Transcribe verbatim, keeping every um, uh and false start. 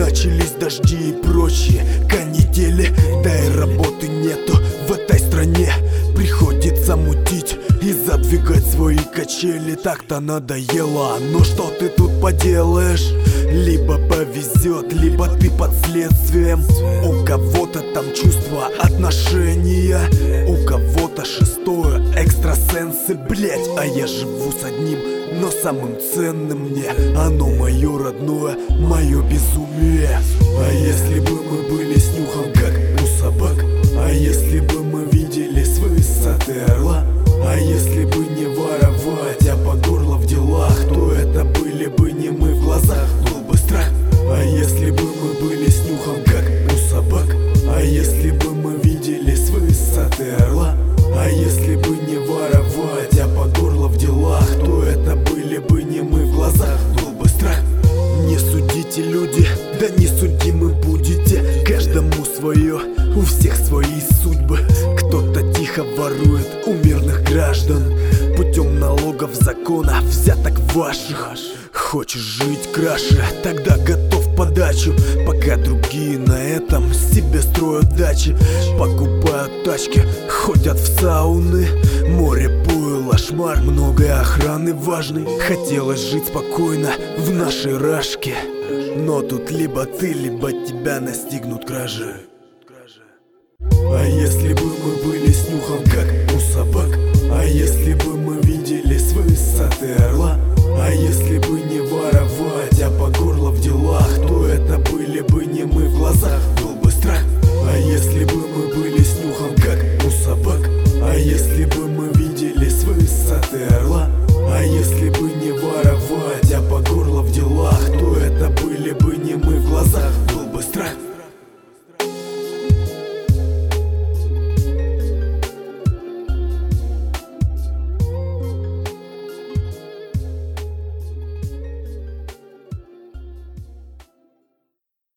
Начались дожди и прочие канители, да и работы нету в этой стране. Приходится мутить и задвигать свои качели. Так-то надоело, но что ты тут поделаешь? Либо повезет, либо ты под следствием. У кого-то там чувство отношения, у кого-то шестое экстрасенсы, блять. А я живу с одним, но самым ценным мне оно мое родное, мое безумие. А если бы мы были с нюхом, как у собак? А если бы мы видели с высоты орла? А если бы не воровать, а по горло в делах, то это были бы не мы, в глазах был бы страх. А если бы мы были с нюхом, как у собак? А если бы мы видели с высоты орла? А если бы не воровать, а по горло в делах, то это были бы не мы, в глазах был бы страх. Не судите, люди, да не судимы будете. Каждому свое, у всех свои судьбы. Кто-то тихо ворует у мирных граждан путем налогов, законов, взяток ваших. Хочешь жить краше, тогда готов подачу. Пока другие на этом себе строят дачи, покупают тачки, ходят в сауны. Море пойла, шмар, много охраны важной. Хотелось жить спокойно в нашей рашке, но тут либо ты, либо тебя настигнут кражи. А если бы мы были с нюхом, как у собак? А если бы мы видели с высоты орла? А если бы не воровать, а по горло в делах?